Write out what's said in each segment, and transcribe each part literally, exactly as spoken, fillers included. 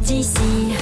d'ici.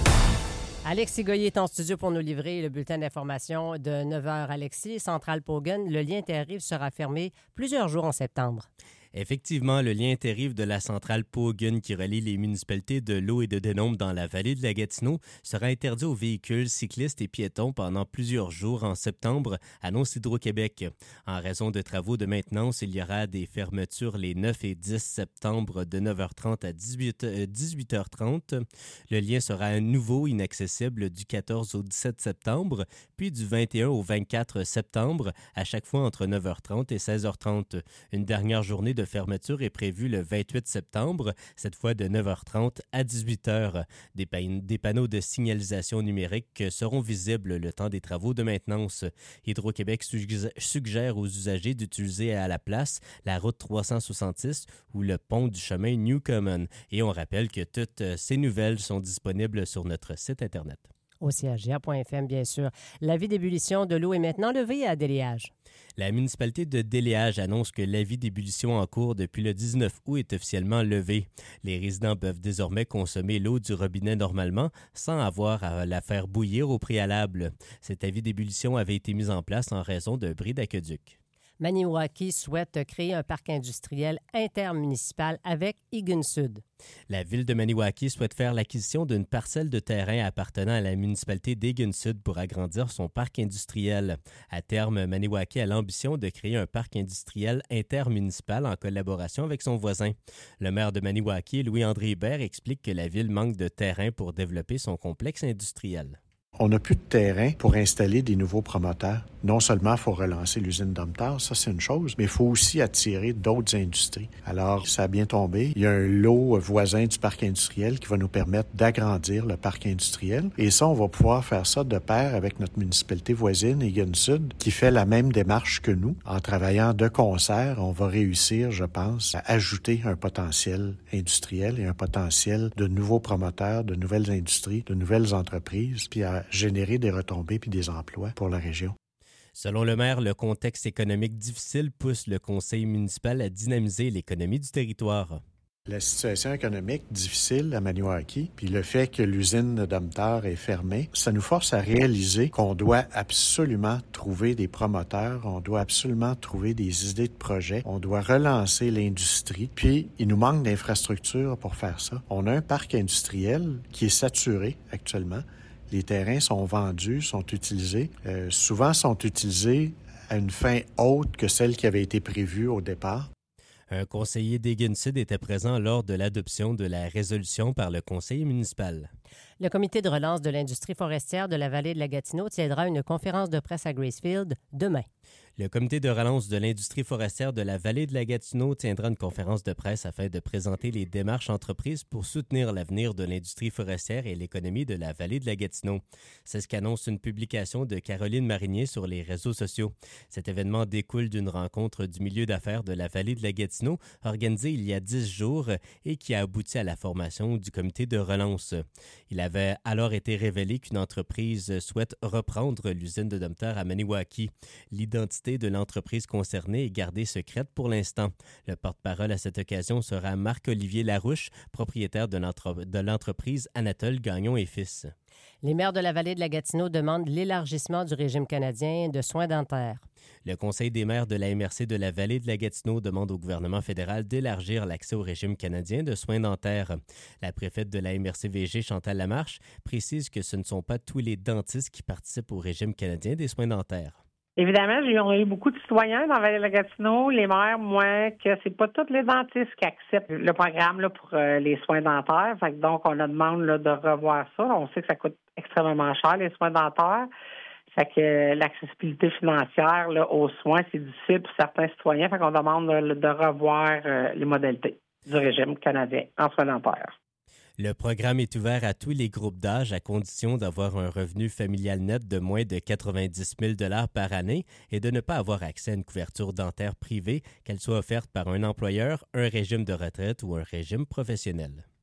Alexis Goyer est en studio pour nous livrer le bulletin d'information de neuf heures. Alexis, Centrale Pogun, le lien interrive sera fermé plusieurs jours en septembre. Effectivement, le lien interrive de la centrale Pogun qui relie les municipalités de L'Eau et de Denôme dans la vallée de la Gatineau sera interdit aux véhicules, cyclistes et piétons pendant plusieurs jours en septembre, annonce Hydro-Québec. En raison de travaux de maintenance, il y aura des fermetures les neuf et dix septembre de neuf heures trente à dix-huit heures trente. Le lien sera à nouveau inaccessible du quatorze au dix-sept septembre, puis du vingt et un au vingt-quatre septembre, à chaque fois entre neuf heures trente et seize heures trente. Une dernière journée de fermeture est prévue le vingt-huit septembre, cette fois de neuf heures trente à dix-huit heures. Des, pan- des panneaux de signalisation numérique seront visibles le temps des travaux de maintenance. Hydro-Québec suggère, suggère aux usagers d'utiliser à la place la route trois cent soixante-six ou le pont du chemin Newcomen. Et on rappelle que toutes ces nouvelles sont disponibles sur notre site Internet. Au C H G A point F M, bien sûr. L'avis d'ébullition de l'eau est maintenant levé à Déléage. La municipalité de Déléage annonce que l'avis d'ébullition en cours depuis le dix-neuf août est officiellement levé. Les résidents peuvent désormais consommer l'eau du robinet normalement sans avoir à la faire bouillir au préalable. Cet avis d'ébullition avait été mis en place en raison d'un bris d'aqueduc. Maniwaki souhaite créer un parc industriel intermunicipal avec Egan Sud. La ville de Maniwaki souhaite faire l'acquisition d'une parcelle de terrain appartenant à la municipalité d'Egan Sud pour agrandir son parc industriel. À terme, Maniwaki a l'ambition de créer un parc industriel intermunicipal en collaboration avec son voisin. Le maire de Maniwaki, Louis-André Hébert, explique que la ville manque de terrain pour développer son complexe industriel. On n'a plus de terrain pour installer des nouveaux promoteurs. Non seulement il faut relancer l'usine Domtar, ça c'est une chose, mais il faut aussi attirer d'autres industries. Alors, ça a bien tombé. Il y a un lot voisin du parc industriel qui va nous permettre d'agrandir le parc industriel. Et ça, on va pouvoir faire ça de pair avec notre municipalité voisine, Egan Sud, qui fait la même démarche que nous. En travaillant de concert, on va réussir, je pense, à ajouter un potentiel industriel et un potentiel de nouveaux promoteurs, de nouvelles industries, de nouvelles entreprises, puis à générer des retombées puis des emplois pour la région. Selon le maire, le contexte économique difficile pousse le conseil municipal à dynamiser l'économie du territoire. La situation économique difficile à Maniwaki, puis le fait que l'usine de Domtar est fermée, ça nous force à réaliser qu'on doit absolument trouver des promoteurs, on doit absolument trouver des idées de projets, on doit relancer l'industrie, puis il nous manque d'infrastructures pour faire ça. On a un parc industriel qui est saturé actuellement. Les terrains sont vendus, sont utilisés. Euh, souvent sont utilisés à une fin autre que celle qui avait été prévue au départ. Un conseiller d'Egan Sud était présent lors de l'adoption de la résolution par le conseil municipal. Le comité de relance de l'industrie forestière de la vallée de la Gatineau tiendra une conférence de presse à Gracefield demain. Le comité de relance de l'industrie forestière de la vallée de la Gatineau tiendra une conférence de presse afin de présenter les démarches entreprises pour soutenir l'avenir de l'industrie forestière et l'économie de la vallée de la Gatineau. C'est ce qu'annonce une publication de Caroline Marinier sur les réseaux sociaux. Cet événement découle d'une rencontre du milieu d'affaires de la vallée de la Gatineau organisée il y a dix jours et qui a abouti à la formation du comité de relance. Il avait alors été révélé qu'une entreprise souhaite reprendre l'usine de Domtar à Maniwaki. L'identité de l'entreprise concernée est gardée secrète pour l'instant. Le porte-parole à cette occasion sera Marc-Olivier Larouche, propriétaire de, l'entre- de l'entreprise Anatole Gagnon et Fils. Les maires de la vallée de la Gatineau demandent l'élargissement du régime canadien de soins dentaires. Le Conseil des maires de la M R C de la vallée de la Gatineau demande au gouvernement fédéral d'élargir l'accès au régime canadien de soins dentaires. La préfète de la M R C V G, Chantal Lamarche, précise que ce ne sont pas tous les dentistes qui participent au régime canadien des soins dentaires. Évidemment, on a eu beaucoup de citoyens dans la vallée de la Gatineau, les maires, moins que c'est pas tous les dentistes qui acceptent le programme là, pour euh, les soins dentaires. Fait que donc, on leur demande là, de revoir ça. On sait que ça coûte extrêmement cher, les soins dentaires. Fait que euh, l'accessibilité financière là, aux soins, c'est difficile pour certains citoyens. Fait qu'on demande là, de revoir euh, les modalités du régime canadien en soins dentaires. Le programme est ouvert à tous les groupes d'âge à condition d'avoir un revenu familial net de moins de quatre-vingt-dix mille dollars par année et de ne pas avoir accès à une couverture dentaire privée, qu'elle soit offerte par un employeur, un régime de retraite ou un régime professionnel.